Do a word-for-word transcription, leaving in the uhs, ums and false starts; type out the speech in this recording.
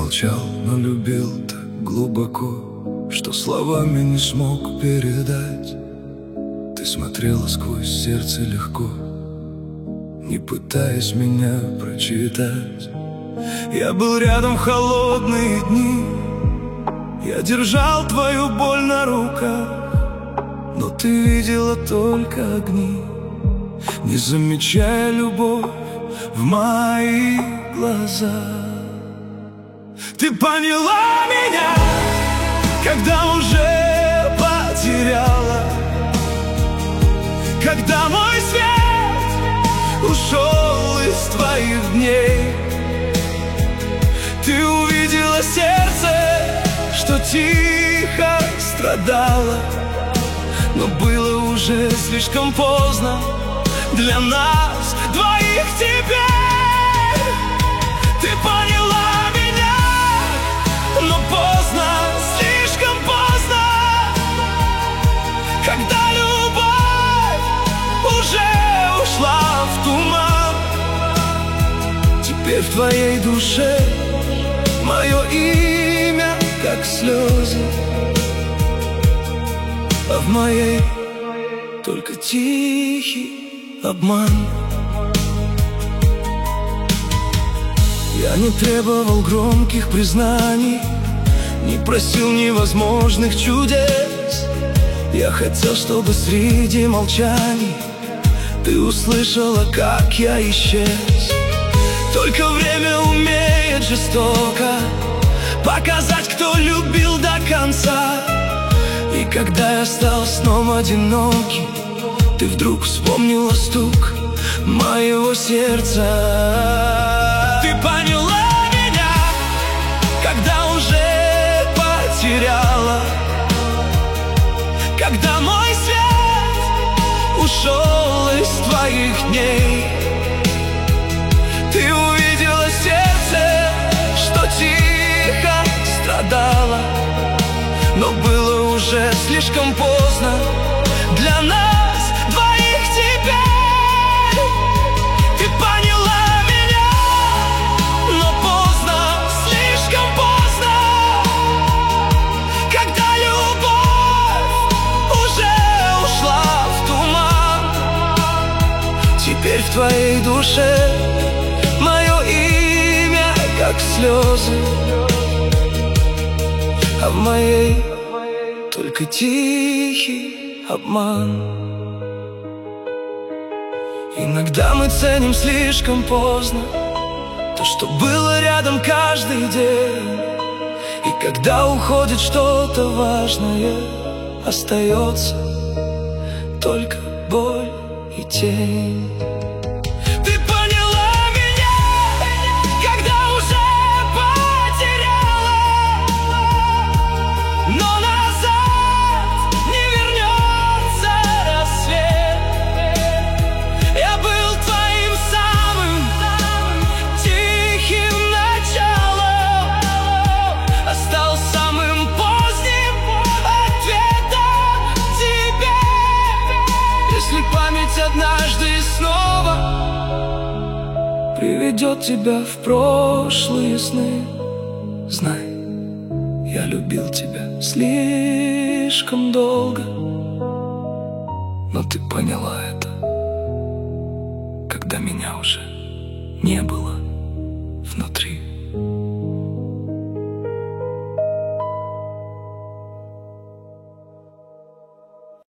молчал, но любил так глубоко, что словами не смог передать. Ты смотрела сквозь сердце легко, не пытаясь меня прочитать. Я был рядом в холодные дни, я держал твою боль на руках, но ты видела только огни, не замечая любовь в моих глазах. Ты поняла меня, когда уже потеряла, когда мой свет ушел из твоих дней. Ты увидела сердце, что тихо страдало, но было уже слишком поздно для нас двоих теперь. Ты поняла меня, но поздно, слишком поздно, когда любовь уже ушла в туман. Теперь в твоей душе мое имя, как слезы, а в моей только тихий обман. Я не требовал громких признаний, не просил невозможных чудес. Я хотел, чтобы среди молчаний ты услышала, как я исчез. Только время умеет жестоко показать, кто любил до конца. И когда я стал снова одиноким, ты вдруг вспомнила стук моего сердца. Ты поняла меня, когда уже потеряла, когда мой свет ушел из твоих дней. Ты увидела сердце, что тихо страдало, но было уже слишком поздно для нас двоих теперь. Ты поняла меня, но поздно, слишком поздно, когда любовь уже ушла в туман. Теперь в твоей душе мое имя, как слезы, а в моей только тихий обман. Иногда мы ценим слишком поздно то, что было рядом каждый день. И когда уходит что-то важное, остается только боль и тень. Однажды снова приведет тебя в прошлые сны, знай, я любил тебя слишком долго, но ты поняла это, когда меня уже не было внутри.